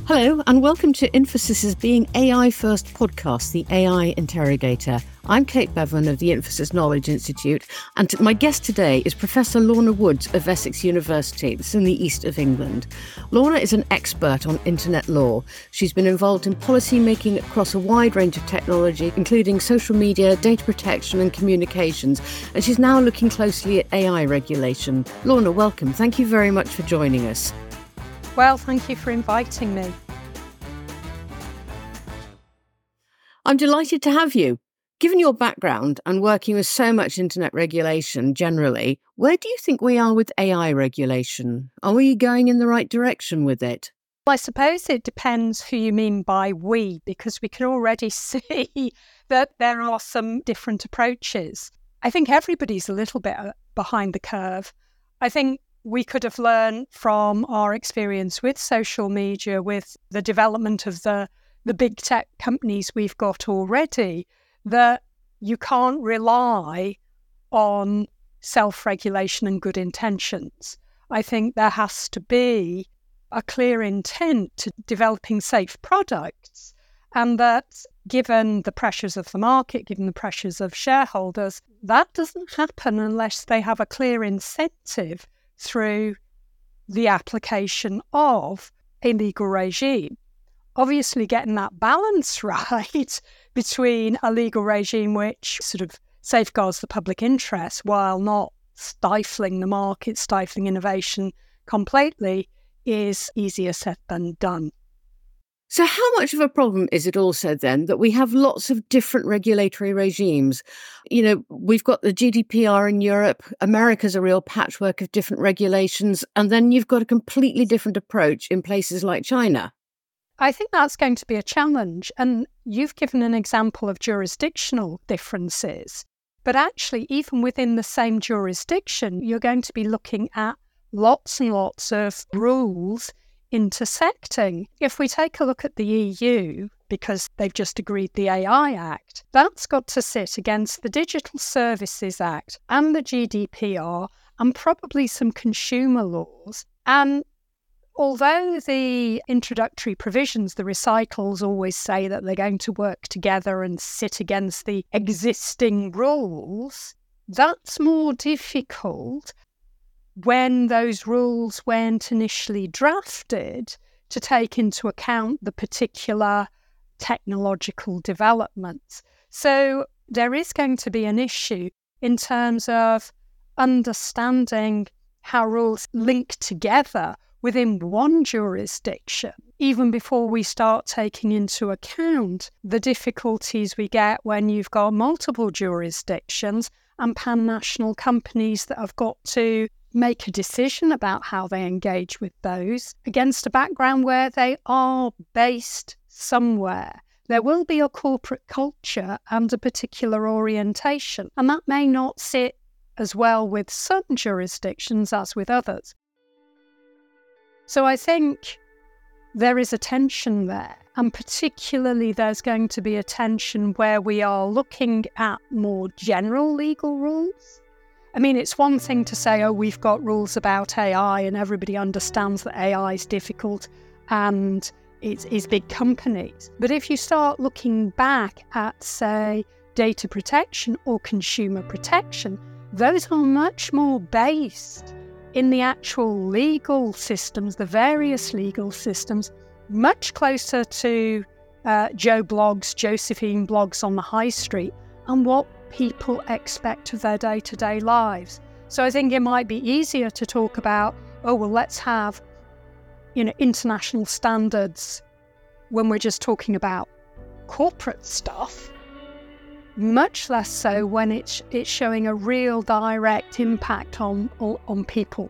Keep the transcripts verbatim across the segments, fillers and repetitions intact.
Hello and welcome to Infosys's Being A I First podcast, the A I Interrogator. I'm Kate Bevan of the Infosys Knowledge Institute, and my guest today is Professor Lorna Woods of Essex University, that's in the east of England. Lorna is an expert on internet law. She's been involved in policy making across a wide range of technology, including social media, data protection and communications, and she's now looking closely at A I regulation. Lorna, welcome. Thank you very much for joining us. Well, thank you for inviting me. I'm delighted to have you. Given your background and working with so much internet regulation generally, where do you think we are with A I regulation? Are we going in the right direction with it? Well, I suppose it depends who you mean by we, because we can already see that there are some different approaches. I think everybody's a little bit behind the curve. I think we could have learned from our experience with social media, with the development of the, the big tech companies we've got already, that you can't rely on self-regulation and good intentions. I think there has to be a clear intent to developing safe products, and that given the pressures of the market, given the pressures of shareholders, that doesn't happen unless they have a clear incentive through the application of a legal regime. Obviously, getting that balance right between a legal regime which sort of safeguards the public interest while not stifling the market, stifling innovation completely, is easier said than done. So how much of a problem is it also then that we have lots of different regulatory regimes? You know, we've got the G D P R in Europe, America's a real patchwork of different regulations, and then you've got a completely different approach in places like China. I think that's going to be a challenge, and you've given an example of jurisdictional differences, but actually even within the same jurisdiction, you're going to be looking at lots and lots of rules intersecting. If we take a look at the E U, because they've just agreed the A I Act, that's got to sit against the Digital Services Act and the G D P R and probably some consumer laws. And although the introductory provisions, the recitals, always say that they're going to work together and sit against the existing rules, that's more difficult when those rules weren't initially drafted to take into account the particular technological developments. So there is going to be an issue in terms of understanding how rules link together within one jurisdiction, even before we start taking into account the difficulties we get when you've got multiple jurisdictions and pan-national companies that have got to make a decision about how they engage with those against a background where they are based somewhere. There will be a corporate culture and a particular orientation, and that may not sit as well with some jurisdictions as with others. So I think there is a tension there, and particularly there's going to be a tension where we are looking at more general legal rules. I mean, it's one thing to say, oh, we've got rules about A I and everybody understands that A I is difficult and it's, it's big companies. But if you start looking back at, say, data protection or consumer protection, those are much more based in the actual legal systems, the various legal systems, much closer to uh, Joe Bloggs, Josephine Bloggs on the high street, and what people expect of their day-to-day lives. So I think it might be easier to talk about, oh, well, let's have, you know, international standards when we're just talking about corporate stuff, much less so when it's it's showing a real direct impact on on people.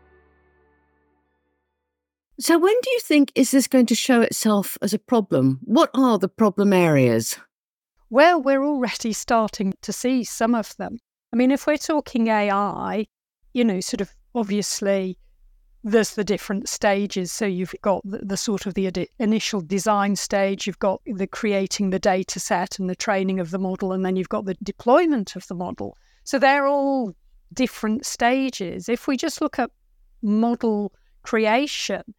So when do you think is this going to show itself as a problem? What are the problem areas? Well, we're already starting to see some of them. I mean, if we're talking A I, you know, sort of obviously there's the different stages. So you've got the, the sort of the adi- initial design stage, you've got the creating the data set and the training of the model, and then you've got the deployment of the model. So they're all different stages. If we just look at model creation,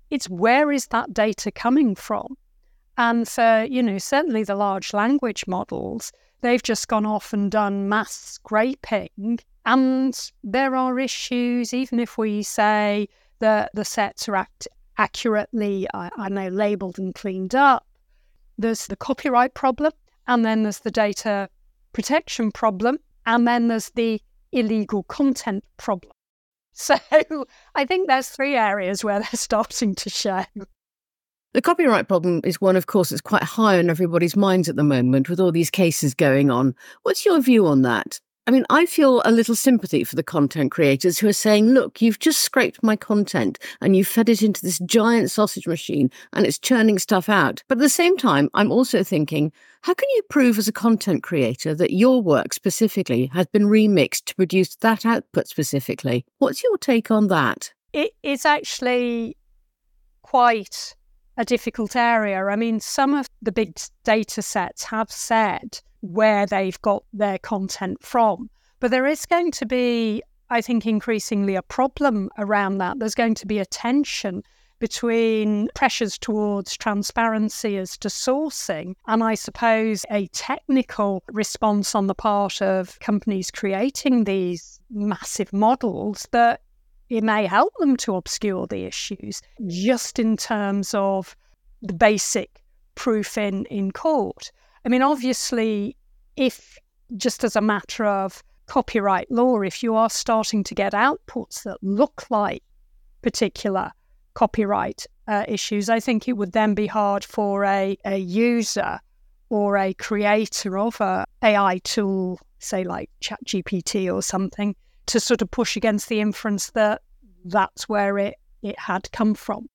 it's where is that data coming from? And for, you know, certainly the large language models, they've just gone off and done mass scraping. And there are issues, even if we say that the sets are act- accurately, I, I know, labelled and cleaned up. There's the copyright problem, and then there's the data protection problem, and then there's the illegal content problem. So I think there's three areas where they're starting to show. The copyright problem is one, of course, that's quite high on everybody's minds at the moment with all these cases going on. What's your view on that? I mean, I feel a little sympathy for the content creators who are saying, look, you've just scraped my content and you've fed it into this giant sausage machine and it's churning stuff out. But at the same time, I'm also thinking, how can you prove as a content creator that your work specifically has been remixed to produce that output specifically? What's your take on that? It, it's actually quite a difficult area. I mean, some of the big data sets have said where they've got their content from. But there is going to be, I think, increasingly a problem around that. There's going to be a tension between pressures towards transparency as to sourcing and, I suppose, a technical response on the part of companies creating these massive models that it may help them to obscure the issues just in terms of the basic proof in, in court. I mean, obviously, if just as a matter of copyright law, if you are starting to get outputs that look like particular copyright uh, issues, I think it would then be hard for a, a user or a creator of a AI tool, say like ChatGPT or something, to sort of push against the inference that that's where it, it had come from.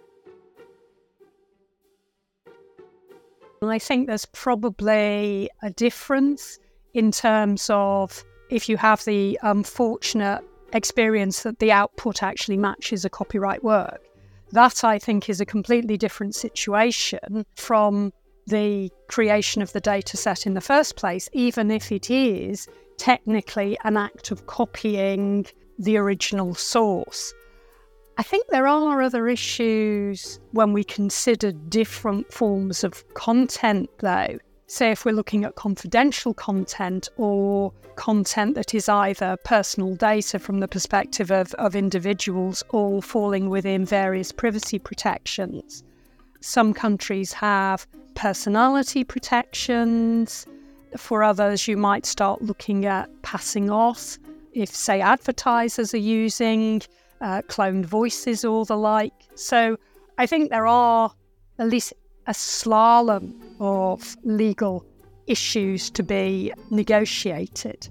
And I think there's probably a difference in terms of if you have the unfortunate experience that the output actually matches a copyright work. That, I think, is a completely different situation from the creation of the data set in the first place, even if it is technically an act of copying the original source. I think there are other issues when we consider different forms of content, though. Say if we're looking at confidential content or content that is either personal data from the perspective of, of individuals or falling within various privacy protections. Some countries have personality protections. For others, you might start looking at passing off if, say, advertisers are using uh, cloned voices or the like. So I think there are at least a slalom of legal issues to be negotiated.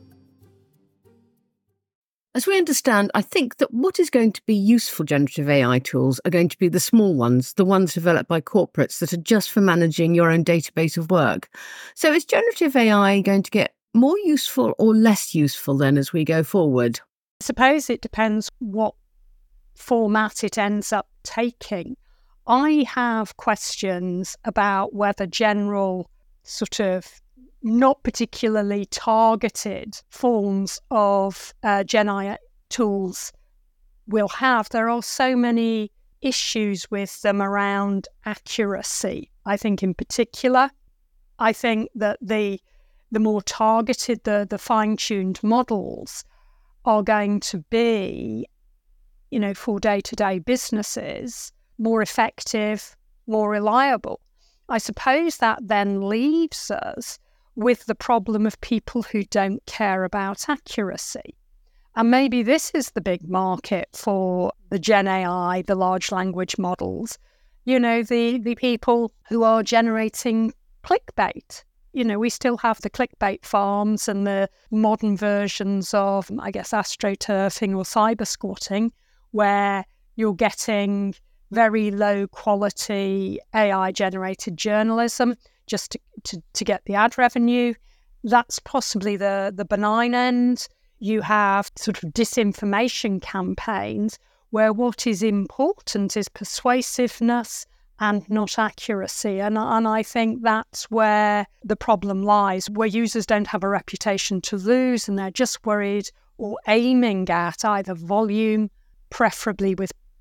As we understand, I think that what is going to be useful generative A I tools are going to be the small ones, the ones developed by corporates that are just for managing your own database of work. So is generative A I going to get more useful or less useful then as we go forward? I suppose it depends what format it ends up taking. I have questions about whether general sort of not particularly targeted forms of uh, Gen A I tools will have. There are so many issues with them around accuracy. I think in particular, I think that the the more targeted, the, the fine-tuned models are going to be, you know, for day-to-day businesses, more effective, more reliable. I suppose that then leaves us with the problem of people who don't care about accuracy. And maybe this is the big market for the Gen A I, the large language models, you know, the, the people who are generating clickbait. You know, we still have the clickbait farms and the modern versions of, I guess, astroturfing or cyber squatting, where you're getting very low quality A I generated journalism just to, to, to get the ad revenue. That's possibly the, the benign end. You have sort of disinformation campaigns where what is important is persuasiveness and not accuracy. And, and I think that's where the problem lies, where users don't have a reputation to lose and they're just worried or aiming at either volume, preferably with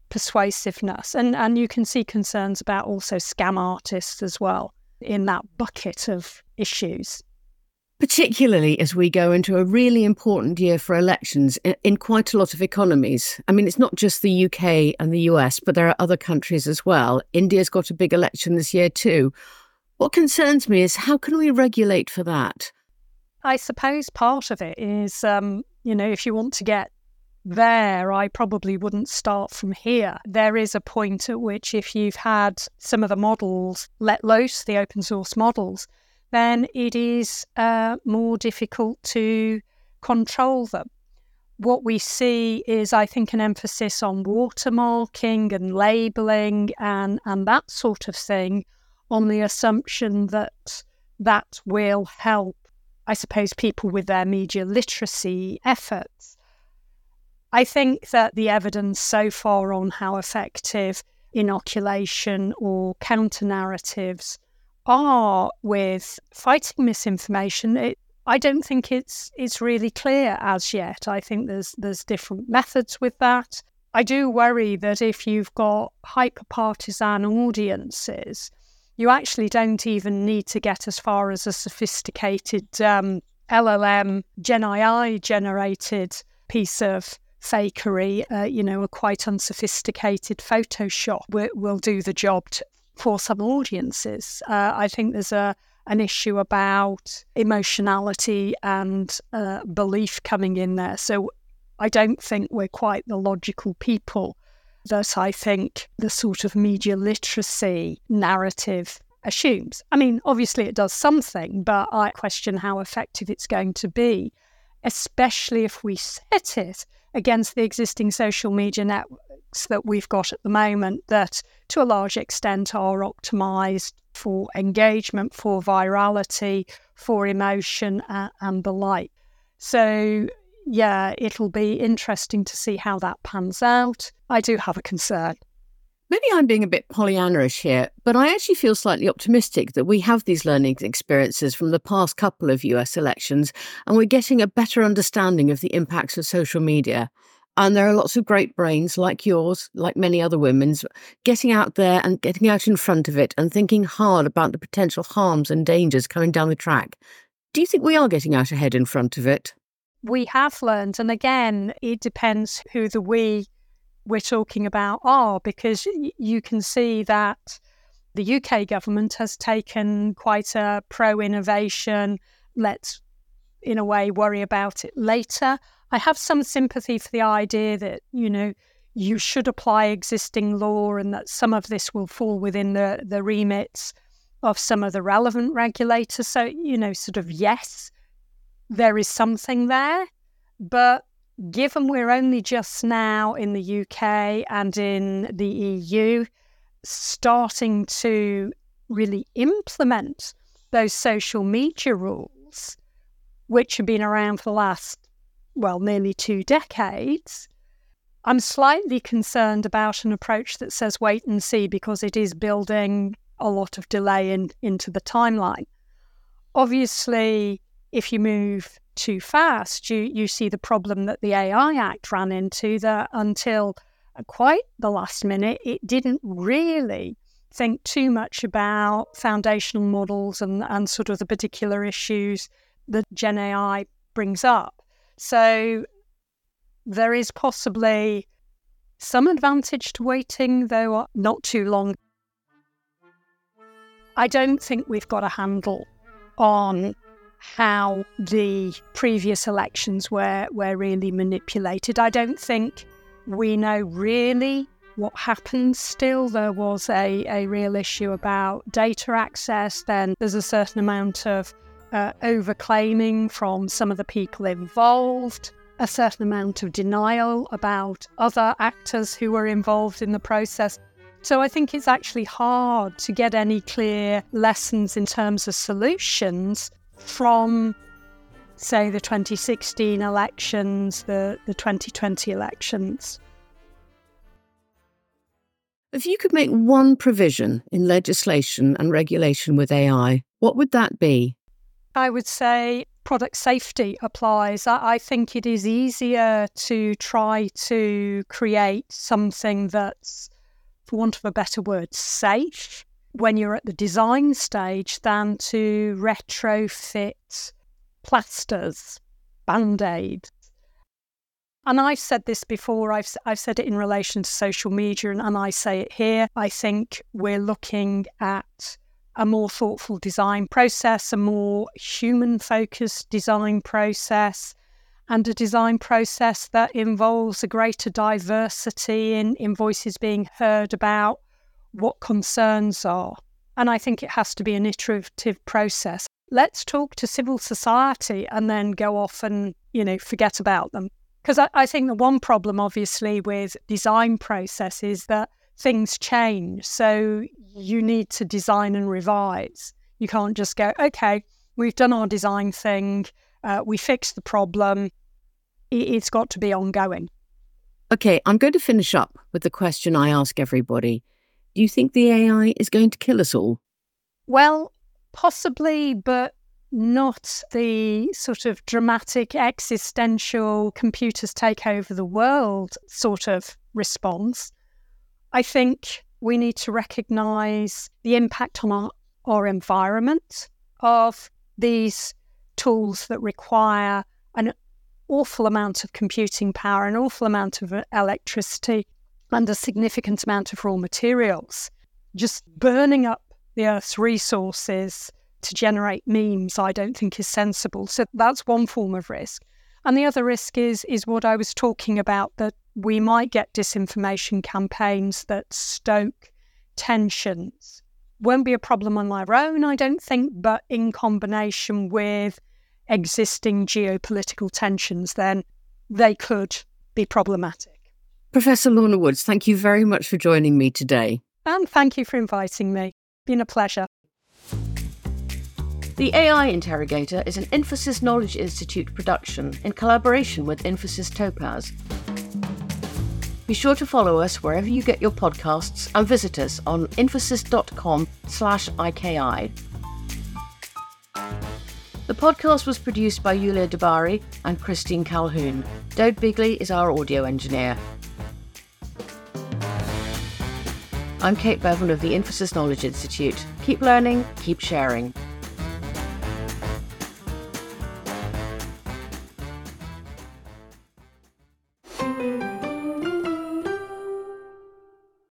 persuasiveness. And, and you can see concerns about also scam artists as well in that bucket of issues. Particularly as we go into a really important year for elections in, in quite a lot of economies. I mean, it's not just the U K and the U S, but there are other countries as well. India's got a big election this year too. What concerns me is how can we regulate for that? I suppose part of it is, um, you know, if you want to get there, I probably wouldn't start from here. There is a point at which if you've had some of the models let loose, the open source models, then it is uh, more difficult to control them. What we see is, I think, an emphasis on watermarking and labelling and, and that sort of thing, on the assumption that that will help, I suppose, people with their media literacy efforts. I think that the evidence so far on how effective inoculation or counter-narratives are with fighting misinformation, it, I don't think it's it's really clear as yet. I think there's there's different methods with that. I do worry that if you've got hyper-partisan audiences, you actually don't even need to get as far as a sophisticated um, L L M, Gen A I-generated piece of fakery. Uh, you know, a quite unsophisticated Photoshop will, will do the job to, for some audiences. Uh, I think there's a an issue about emotionality and uh, belief coming in there. So I don't think we're quite the logical people that I think the sort of media literacy narrative assumes. I mean, obviously it does something, but I question how effective it's going to be, especially if we set it against the existing social media networks that we've got at the moment that to a large extent are optimized for engagement, for virality, for emotion uh, and the like. So yeah, it'll be interesting to see how that pans out. I do have a concern. Maybe I'm being a bit Pollyanna-ish here, but I actually feel slightly optimistic that we have these learning experiences from the past couple of U S elections and we're getting a better understanding of the impacts of social media. And there are lots of great brains like yours, like many other women's, getting out there and getting out in front of it and thinking hard about the potential harms and dangers coming down the track. Do you think we are getting out ahead in front of it? We have learned, and again, it depends who the we we're talking about are, because you can see that the U K government has taken quite a pro-innovation, let's, in a way, worry about it later. I have some sympathy for the idea that, you know, you should apply existing law and that some of this will fall within the, the remits of some of the relevant regulators. So, you know, sort of, yes, there is something there, but given we're only just now in the U K and in the E U starting to really implement those social media rules, which have been around for the last, well, nearly two decades, I'm slightly concerned about an approach that says wait and see, because it is building a lot of delay in, into the timeline. Obviously, if you move too fast, you, you see the problem that the A I Act ran into, that until quite the last minute, it didn't really think too much about foundational models and, and sort of the particular issues that Gen A I brings up. So there is possibly some advantage to waiting, though not too long. I don't think we've got a handle on how the previous elections were, were really manipulated. I don't think we know really what happened still. There was a, a real issue about data access. Then there's a certain amount of uh, overclaiming from some of the people involved, a certain amount of denial about other actors who were involved in the process. So I think it's actually hard to get any clear lessons in terms of solutions from, say, the twenty sixteen elections, the, the twenty twenty elections. If you could make one provision in legislation and regulation with A I, what would that be? I would say product safety applies. I, I think it is easier to try to create something that's, for want of a better word, safe when you're at the design stage than to retrofit plasters, Band-Aids. And I've said this before, I've, I've said it in relation to social media, and, and I say it here. I think we're looking at a more thoughtful design process, a more human-focused design process, and a design process that involves a greater diversity in, in voices being heard about what concerns are. And I think it has to be an iterative process. Let's talk to civil society and then go off and, you know, forget about them. Because I, I think the one problem, obviously, with design process is that things change. So you need to design and revise. You can't just go, okay, we've done our design thing, uh, we fixed the problem. It, it's got to be ongoing. Okay, I'm going to finish up with the question I ask everybody. Do you think the A I is going to kill us all? Well, possibly, but not the sort of dramatic existential computers take over the world sort of response. I think we need to recognise the impact on our, our environment of these tools that require an awful amount of computing power, an awful amount of electricity, and a significant amount of raw materials. Just burning up the Earth's resources to generate memes, I don't think is sensible. So that's one form of risk. And the other risk is is what I was talking about, that we might get disinformation campaigns that stoke tensions. Won't be a problem on their own, I don't think, but in combination with existing geopolitical tensions, then they could be problematic. Professor Lorna Woods, thank you very much for joining me today. And thank you for inviting me. Been a pleasure. The A I Interrogator is an Infosys Knowledge Institute production in collaboration with Infosys Topaz. Be sure to follow us wherever you get your podcasts and visit us on infosys.com slash IKI. The podcast was produced by Yulia Dabari and Christine Calhoun. Dode Bigley is our audio engineer. I'm Kate Bevan of the Infosys Knowledge Institute. Keep learning, keep sharing.